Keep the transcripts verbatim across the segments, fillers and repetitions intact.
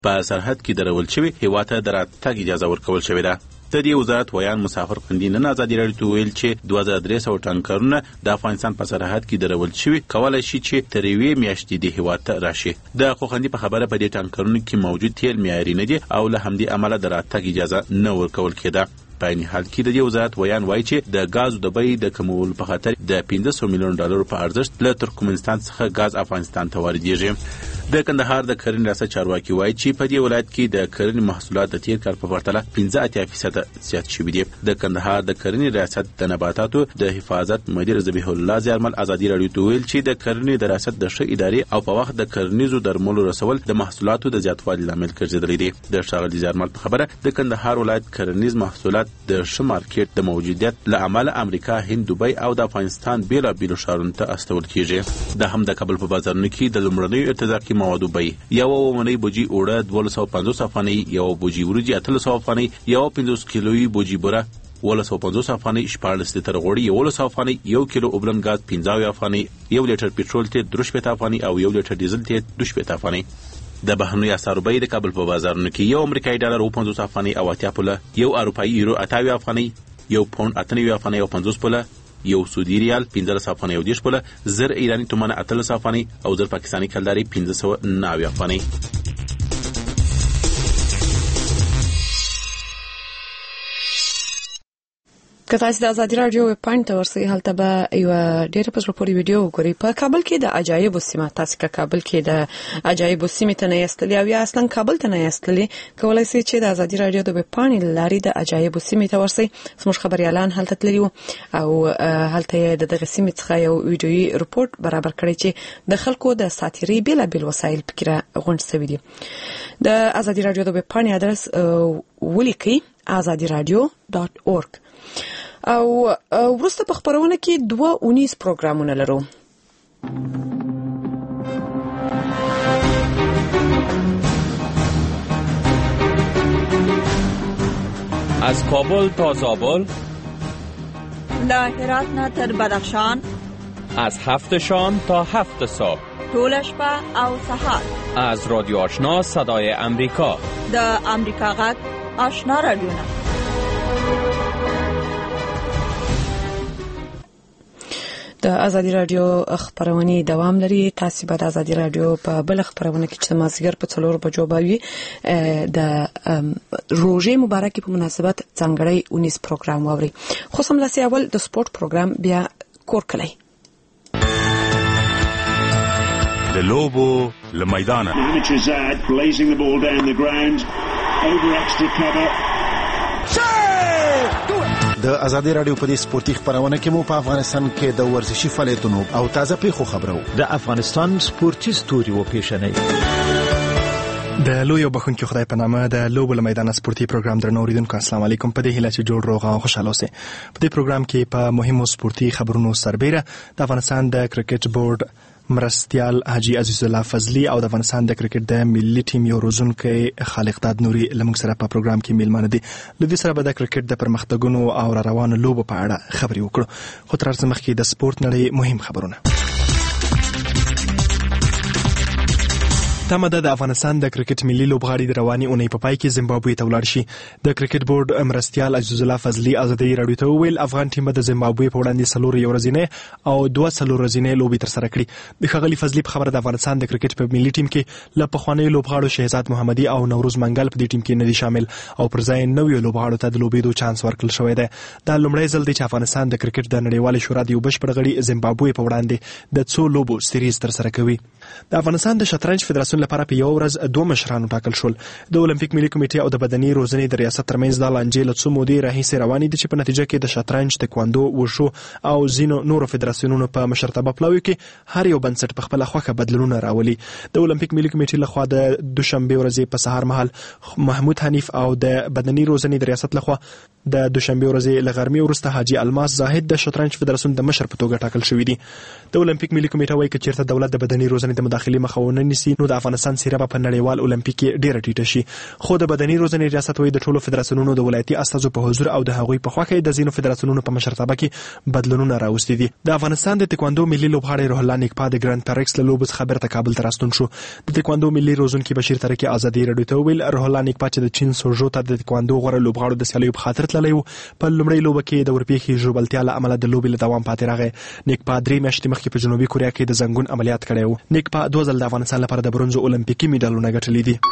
په سرحد کې درول شوی هیواد ته د راتګ اجازه ورکول شوې ده. د دې وزارت ویان مسافر خوندي نن ازادي راډیو ته ویل چې دوه زره درې سوه ټانکرونه د افغانستان په سرحد کې درول شوي کولای شي چې تر یوې میاشتې د هیواد ته راشي. د خوندي په خبره په دې ټانکرونو کې موجود تیل معیاري نه دي او له همدې امله د راتګ اجازه نه ورکول کېده. په عین حال کې د دې وزارت ویان وایي چې د غازو د بیې د کمولو په خاطر د پنځه سوه میلیون ډالرو په ارزښت له ترکمنستان څخه غاز افغانستان ته واردېږي. د کندهار د کرنې ریاست چارواکي وایي چې په دې ولایت کې د کرنې محصولات د تیر کال په پرتله پنځه اتیا فیصده زیات شوي دي. د کندهار د کرنې ریاست د نباتاتو د حفاظت مدیر ذبیح الله زیارمل ازادي راډیو ته ویل چې د کرنې د ریاست د ښه ادارې او په وخت د کرنیزو درملو رسول د محصولاتو د زیاتوالي لامل ګرځېدلی دی. د ښاغلي زیارمل په خبره د کندهار ولایت کرنیز محصولات د ښه مارکیټ د موجودیت له امله امریکا، هند، دوبۍ او د افغانستان بیلابیلو ښارونو ته استول کیږي. د هم د کابل په بازارونو کې د لومړنیو ارتزاقي موادو بیې یو اومنۍ بوجي اوړه دوه سوه پنځوس افغانۍ، یو بوجي وریجې اتلس سوه افغانۍ، یو پنځوس کیلویي بوجي بوره اوولس سوه پنځوس افغانۍ، شپاړس لیتر غوړي یولس سوه افغانۍ، یو کیلو اوبلن ګاز پنځه اویا افغانۍ، یو لیټر پټرول تیل درې شپېته افغانۍ او یو لیټر ډیزل تیل دوه شپېته افغانۍ. د بهرنیو اسعارو بیې د کابل په بازارونو کې یو امریکایي ډالر اوه پنځوس افغانۍ او اتیا پوله، یو اروپایي یورو اته اویا افغانۍ، یو پاونډ اته نوي افغانۍ او پنځوس پوله، یو سعودي ریال پنځلس افغانۍ او دېرش پوله، زر ایراني تومانه اتلس افغانۍ او زر پاکستاني کلداري پنځه سوه نهه اویا افغانۍ. که تاسو د ازادي راډیو ویب پاڼې ته ورسئ هلته به یو ډېره په زړه پورې ویډیو وګورئ. په کابل کې د عجایبو سیمه، تاسو که کابل کې د عجایبو سیمې ته نه یاستلي او یا اصلا کابل ته نه یاستلي، کولی شئ چې د ازادي راډیو د ویب پاڼې له لارې د عجایبو سیمې ته ورسئ. زموږ خبریالان هلته تللي وو او هلته یې د دغه سیمې څخه یو ویډیویي رپورټ برابر کړی چې د خلکو د ساتیرۍ بېلابېل وسایل پکې راغونډ شوي دي. د ازادي راډیو د ویب پاڼې ادرس ولیکئ azadi radio dot org. او وروسته په خبرونه کې دوه اونیز پروګرامونه لرو. از کابل تا زابل، له هرات نه تر بدخشان، از هفت شام تا هفت صبح، ټول شپه او سهار، از رادیو آشنا صدای امریکا، د امریکا غږ آشنا رادیو. د ازادي راډیو خبرونه دوام لري. تاسو به د ازادي راډیو په بل خبرونه کې چې مازیګر په څلور بجو باندې د روزې مبارکي په مناسبت څنګهړی اونیز پروګرام ووري. خو سم لاسي اول د سپورت پروګرام بیا کور کړی. د لوبو له میدانه blazing the ball down the ground over extra cover. د ازادي راډیو په دې سپورتي خبرونه کې مو په افغانستان کې د ورزشي فعالیتونو او تازه پیښو خبرو، د افغانستان سپورتي ستوري و پیښنې، د لوی بخونکو خدای په نامه د لوبو له میدان سپورتي پروګرام درنو اوریدونکو السلام علیکم. په دې هیله چې جوړ روغ او خوشاله اوسئ. په دې پروګرام کې په مهمو سپورتي خبرونو سربېره د افغانستان د کرکټ بورډ مرستیال حاجی عزیز الله فضلی او د افغانستان د کرکټ د ملي ټیم یو روزونکی خالق داد نوري لمغ سره په پروګرام کې میلمانه دي. لدې سره به د کرکټ د پرمختګونو او را روانو لوبو په اړه خبرې وکړو. خو تر څو مخکې د سپورت نړۍ مهم خبرونه. تمه ده د افغانستان د کرکټ ملي لوبغاړي د رواني اونۍ په پای کې زیمبابوې ته ولاړ شي. د کرکټ بورډ مرستیال عزیز الله فضلی ازادي راډیو ته وویل افغان ټیم د زیمبابوې په وړاندې څلور یو ورځې او دوه څلور ورځې لوبې تر سره کړې. د ښاغلي فضلی په خبره د افغانستان د کرکټ په ملي ټیم کې له پخوانیو لوبغاړو شهزاد محمدي او نوروز منګل په دې ټیم کې نه دي شامل او پر ځای نویو لوبغاړو ته د لوبېدو چانس ورکړل شوی دی. دا لومړی ځل دی چې افغانستان د کرکټ د نړیوالې شورا د یو بشپړ غړي زیمبابوې په وړاندې د څو لوبو سیریز تر سره کوي. د افغانستان د شطرنج فدراسیون لپاره په یو ورځ دوه مشران ټاکل شول. د اولمپیک ملي کمیټې او د بدني روزنې د ریاست ترمنځ د لانجې له څو مودې راهیسې روانې دي چې په نتیجه کې د شطرنج، تکواندو، وشو او ځینو نورو فدراسیونونو په مشرتابه پلاوي کې هر یو بنسټ په خپل خوښه بدلونونه راولي. د اولمپیک ملي کمیټې لخوا د دوشنبه ورځې په سهار مهال محمود حنیف او د بدني روزنې د ریاست لخوا د دوشنبه ورځې له غرمې وروسته حاجی الماس زاهد د شطرنج فدراسیون د مشر په توګه ټاکل شوی دی. د اولمپیک ملي کمیټه وايي چې چیرته دولت د بدني روزنې د مداخلې مخه ونه نیسي نو د افغانستان افغانستان سیره په نړیوال اولمپیک کې ډیره ټیټه شي. خو د بدني روزنې ریاست وایي د ټولو فدراسیونونو د ولایتي استازو په حضور او د هغوی په خوا کې د ځینو فدراسیونونو په مشرتابه کې بدلونونه راوستي دي. د افغانستان د تکواندو ملي لوبغاړی روح الله نیکپا د ګرانډ پریکس له لوبس خبر ته کابل ته راستون شو. د تکواندو ملي روزونکي بشیر ترکی ازادي رادیو ته ویل روح الله نیکپا چې د چین سوژو ته د تکواندو غوړه لوبغاړو د سیالیو په خاطر تللی و په لومړۍ لوبه کې د ورپېښې ژوبلتیا له امله د لوبې له دوام پاتې راغی. نیکپا درې میاشتې مخکې په جنوبي کوریا کې د زنګون عملیات کړی و. نیکپا دوه ځل د افغانستان لپاره د برونزو اولمپیکي میډالونه ګټلي دي.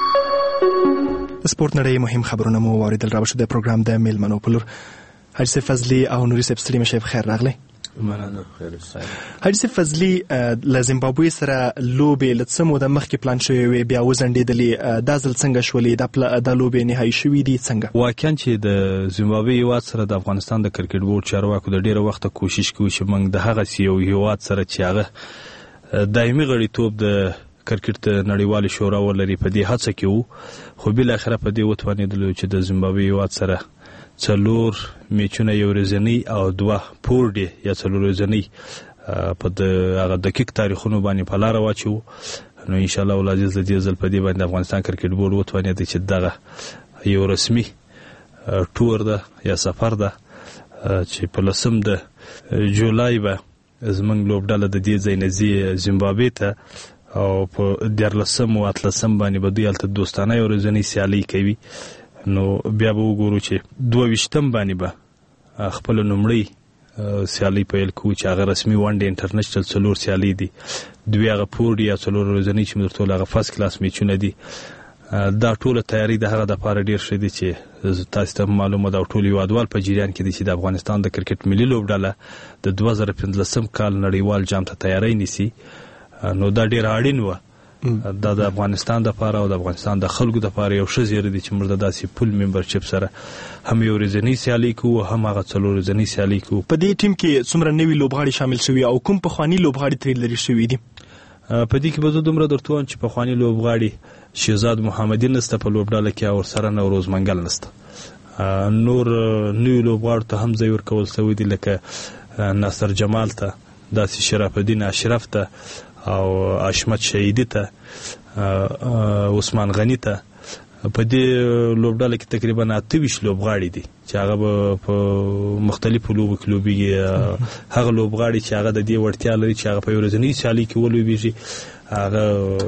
د سپورت نړۍ مهم خبرونه مو واوریدل. را بشو د پروګرام د میلمنو په لور حاجي صاحب فضلي او نوري صاحب ستړي مشه بخیر راغلی. مننه خیر صاحب. حاجي صاحب فضلي له زیمبابوې سره لوبې له څه موده مخکې پلان شوې وې بیا وځنډېدلې، دا ځل څنګه شولې؟ دا لوبې نهایي شوې دي څنګه؟ واقعا چې د زیمبابوې هیواد سره د افغانستان د کرکټ بورډ چارواکو د ډیره وخته کوشش کوي چې موږ د هغه یو هیواد سره چې هغه دایمي غړیتوب د کرکټ نړیوال شورا ولري په دې هڅه کې وو، خو بل اخره په دې وتوانېدلو چې د زیمبابوې هیواد سره څلور میچونه یو ورځنی او دوه پورډي یا څلور ورځنی په د هغه دقیق تاریخونو باندې په لار واچو. نو ان شاء الله ولعزیز د دې ځل په دې باندې افغانستان کرکټ بورډ وتوانېد چې دغه یو رسمي ټور ده یا سفر ده چې په لسم د جولای به زمونږ لوبډاله د دې ځای نه ځي زیمبابوې ته او په دیارلسم او اتلسم باندې به دوی هلته دوستانه یو ورځنی سیالي کوي. نو بیا به وګورو چې دوه ویشتم باندې به خپل نومړی سیالي پیل کوو چې هغه رسمي ون ډے انټرنیشنل څلور سیالي دي، دوی هغه پورډي یا څلور ورځنی چې موږ ټول هغه فرست کلاس میچونه دي. دا ټوله تیاری د هغه د پاره ډیر ښه دي چې تاسو ته معلومه ده او ټول هیوادوال په جریان کې دي چې د افغانستان د کرکټ ملي لوبډاله د دوه زره پنځلسم کال نړیوال جام ته تیاری نیسي. نو دا ډیر اړین و، دا د افغانستان د پاره او د افغانستان د خلکو د پاره یو ښه زیری دي چې موږ د داسې پول ممبرشپ سره هم یو ورځنی سیالي کوو هم هغه څلور ورځنی سیالي کوو. په دې ټیم کې څومره نوي لوبغاړي شامل شوي او کوم پخواني لوبغاړي ترې لرې شوي دي؟ په دې کې به زه دومره درته وایم چې پخواني لوبغاړي شهزاد محمدي نسته په لوبډاله کې او ورسره نوروز منګل نسته. نور نوي لوبغاړو ته هم ځای ورکول شوی دی لکه ناصر جمال ته، داسې شرف الدین اشرف ته او اشمت شهیدی ته، عثمان غنی ته. په دې لوبډاله کې تقریبا اته ویشت لوبغاړي دي چې هغه په مختلفو لوبو کې لوبېږي. هغه لوبغاړي چې هغه د دې وړتیا لري چې هغه په ورځنی سیالي کې ولوبېږي، هغه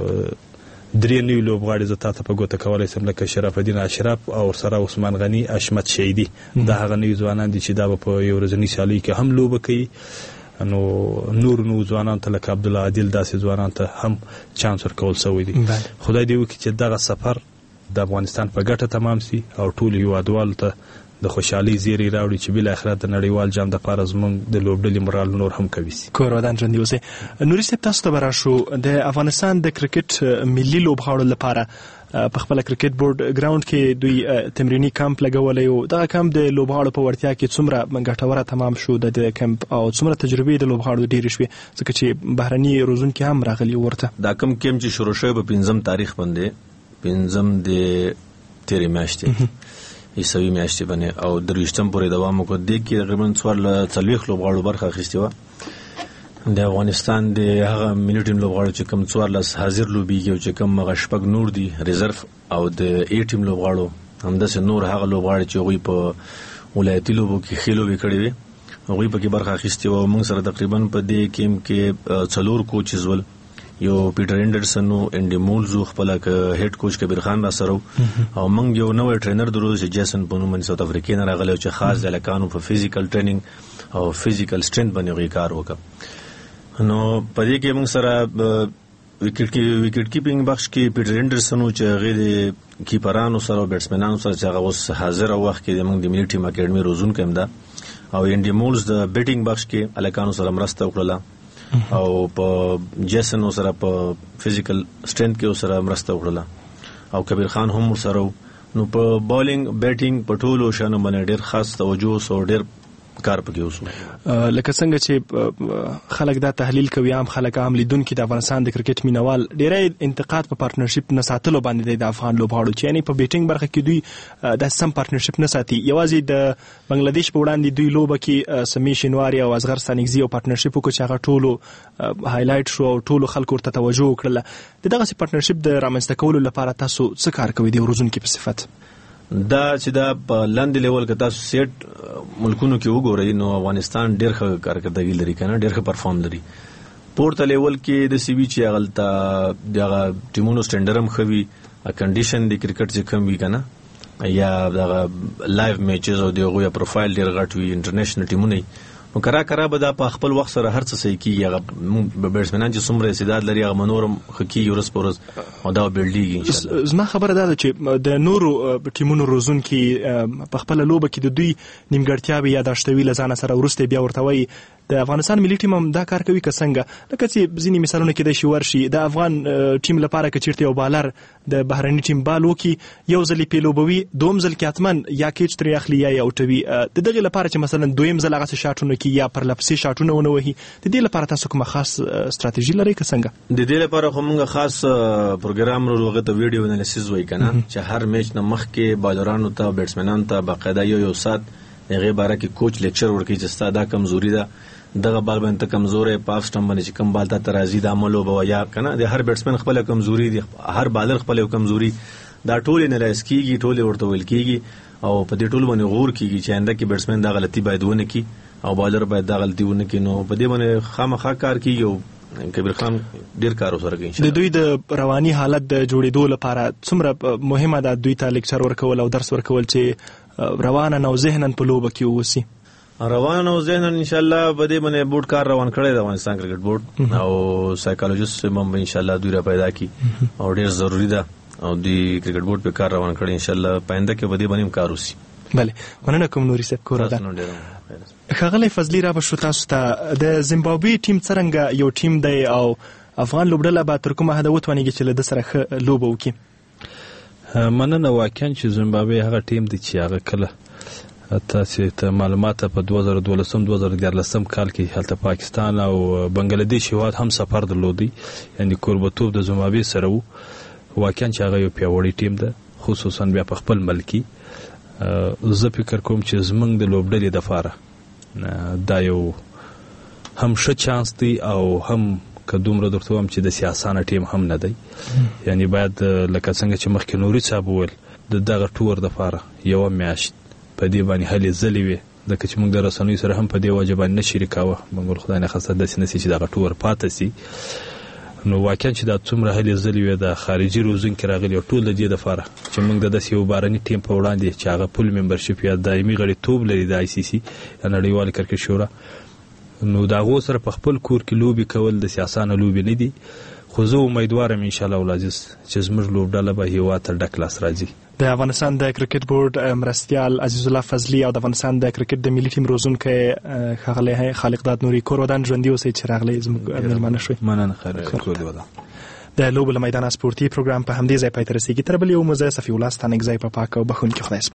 درې نوي لوبغاړي زه تاسو په ګوته کولی شم لکه شرف الدین اشرف او سره عثمان غنی، اشمت شهیدی. دا هغه نوي ځوانان دي چې دا په یو ورځنی سیالي کې هم لوبه کوي. نو نور نو ځوانان ته لکه عبدالله عادل داسې ځوانان ته هم چانس ورکول شوی دی. خدای دې وکړي چې دغه سفر د افغانستان په ګټه تمام سي او ټول هیوادوالو ته د خوشحالي زیری راوړي چې بل اخرت د نړیوال جام د پاره زموږ د لوبډلې مرال نور هم کوي سي. کور ودان ژوندي اوسئ. نوري صاحب تاسو ته براشو د افغانستان د کرکټ ملي لوبغاړو لپاره په خپل کرکټ بورډ ګراوند کې دوی تمرینی کمپ لګولې او دا کمپ د لوبغاړو په ورتیا کې څومره ګټوره تمام شو د کمپ او څومره تجربې د لوبغاړو ډېرې شوې ځکه چې بهرني روزونکي هم راغلي ورته. دا کم کم چې شروع شوی په پنځم تاریخ باندې پنځم د تیرې میاشتې عیسوي میاشتې باندې او درویشتم پورې دوام وکړ. دې کې تقریبا څوارلس څلوېښت لوبغاړو برخه اخیستې وه. د افغانستان د هغه ملي ټیم لوبغاړو چې کوم څوارلس حاضر لوبېږي او چې کوم هغه شپږ نور دي ریزرف او د ای ټیم لوبغاړو همداسې نور هغه لوبغاړي چې هغوی په ولایتي لوبو کې ښې لوبې کړې وې هغوی پکې برخه اخیستې وه. موږ سره تقریبا په دې کیم کې څلور کوچز ول، یو پیټر انډرسن او انډي مولز خپل هډ کوچ کبیر خان را سره او موږ یو نوې ټرینر درلود چې جیسن پونو من ساوث افریقا نه راغلی چې خاص د لکانو په فزیکل ټریننګ او فزیکل سټرنث باندې کار وکړ. نو په دې کې موږ سره وکټ کې وکټ کیپینګ بخش کې پیټر انډرسن او چې هغه د کیپرانو سره او بیټسمنانو سره چې هغه اوس حاضر او وخت کې موږ د ملي ټیم اکیډمي روزون کوم دا او انډي مولز د بیټینګ بخش کې الکانو سره مرسته وکړه او په جیسن سره په فزیکل سټرنث کې سره مرسته وکړه او کبیر خان هم سره. نو په بالینګ بیټینګ په ټولو شانو باندې ډېر خاص توجه او ډېر کار پکې وسو. لکه څنګه چې خلک دا تحلیل کوي، عام خلک عام لیدونکو د افغانستان د کرکټ مینوال ډېری انتقاد په پارتنرشپ نه ساتلو باندې د افغان لوبغاړو چې یعنی په بیټینګ برخه کې دوی د سم پارتنرشپ نه ساتي. یوازې د بنگلاديش په وړاندې دوی لوبه کې سمي شینواری او اصغر ستانګزي او پارتنرشپ وکړ چې هغه ټولو هایلایټ شو او ټولو خلکو ورته توجه وکړه. د دغه پارتنرشپ د رامنځته کولو لپاره تاسو څه کار کوئ د روزونکو په صفت؟ دا چې دا په لاندې لیول کې تاسو سیټ ملکونو کې وګورئ نو افغانستان ډېر ښه کارکردګي لري کنه، ډېر ښه پرفارم لري. پورته لیول کې د سی وی چې هغه دغه ټیمونو سټینډرم خوي، کنډیشن د کرکټ چې کم وی کنه یا دغه لایو میچز او دغه پروفایل ډېر غټ وي انټرنیشنل ټیمونه نو کرا کرا به دا په خپل وخت سره هر څه صحیح کیږي. هغه بیټسمنان چې څومره استعداد لري هغه منورم خکی ورس پورز او دا بیلډیږي ان شاء الله. زما خبره ده چې د نورو ټیمونو روزونکي په خپل لوبه کې د دوی نیمګړتیاوې یاداشتوي لزان سره ورسته بیا ورته وي د افغانستان ملي ټیم هم دا کار کوي که څنګه؟ لکه چې ځینې مثالونه کې د شي ورشي د افغان ټیم لپاره که چیرته یو بالر د بهرني ټیم بال وکي یو ځل یې پیلوبوي دوم ځل کې حتمن یا کیچ ترې اخلي یا یې اوټوي. د دغې لپاره چې مثلا دویم ځل هغه شاټونه کوي یا پرلپسې شاټونه ونه وهي، د دې لپاره تاسو کومه خاص ستراتیژي لرئ که څنګه؟ د دې لپاره خو موږ خاص پروګرام لرو، هغه ته ویډیو انالیسیس وایي کنه چې هر میچ نه مخکې بالرانو ته بیټسمنانو ته باقاعده یو یو سات هغه باره کې کوچ لیکچر ورکوي چې ستا دا کمزوري ده، دغه بال باندې کمزورې پاف سټم باندې چې کم بال ته ترازی د عملو بو یا کنه د هر بیټسمن خپل کمزوري دي، هر بالر خپل کمزوري دا ټول نه لایس کیږي، ټول ورته ویل کیږي او په دې ټول باندې غور کیږي چې انده کې بیټسمن دا غلطي باید ونه کی او بالر باید دا غلطي ونه کی. نو په دې باندې خامخا کار کیږي او کبیر خان ډیر کار وسره کوي. د دوی د رواني حالت د جوړېدو لپاره څومره مهمه ده دوی ته لیکچر ورکول او درس ورکول چې روانه نو ذهنن په لوبه کې ووسی؟ روان او ذهن ان شاء الله بده باندې بورډ کار روان کړی د افغانستان کرکټ بورډ او سایکالوجیست هم ان شاء الله دوی را پیدا کی او ډیر ضروری ده او دی کرکټ بورډ په کار روان کړی ان شاء الله پاینده کې بده باندې کار وسی. بله مننه کوم نوري صاحب کور ده. خغلی فضلی را بشو تاسو ته د زیمبابوې ټیم څنګه یو ټیم دی او افغان لوبډله به تر کومه حد وتوانیږي چې له د سره لوبه وکړي؟ مننه. واقعا چې زیمبابوې هغه ټیم دی چې هغه کله تاسو ته معلومات په دوه زره دولسم دوه زره دیارلسم کال کې هلته پاکستان او بنگلاديش هیواد هم سفر درلودي، یعنی کوربتوب د زیمبابوې سره وو. واقعا چې هغه یو پیاوړی ټیم ده، خصوصا بیا په خپل ملکی. زه فکر کوم چې زمونږ د لوبډلې دپاره دا یو هم ښه چانس دی او هم که دومره درته وایم چې د سیاسانه ټیم هم نه دی. یعنی باید لکه څنګه چې مخکې نوري صاحب وویل د دغه ټور دپاره یوه میاشت په دې باندې هلې ځلې وي، ځکه چې موږ د رسنیو سره هم په دې وجه باندې نه شریکاوه. موږ خدای نه خاصه داسې نه سي چې دغه ټور پاته سي. نو واقعا چې دا څومره هلې ځلې وي د خارجي روزونکي راغلي او ټول د دې دپاره چې موږ د داسې یو بهرني ټیم په وړاندې چې هغه پول ممبرشپ یا دایمي غړیتوب لري د آی سی سی یا نړیوالې کرکټ شورا، نو د هغو سره په خپل کور کې لوبې کول د سیاسانه لوبې نه دي. خو زه امیدوارم انشاءالله ولعزیز چې زموږ لوبډله به هېواد ته ډک لاس راځي. د افغانستان د کرکټ بورډ مرستیال عزیز الله فضلي او د افغانستان د کرکټ د ملي ټیم روزونکی ښاغلی خالق داد نوري کور ودان ژوندي اوسئ چې راغلی زموږ میلمانه شوئ. مننه. خیر کور دې ودان. د لوبو له میدانه سپورتي پروګرام په همدې ځای پای ته رسېږي. تر بلې یو مو زه صفي الله ستانکزی په پاک او بخښونکي خدای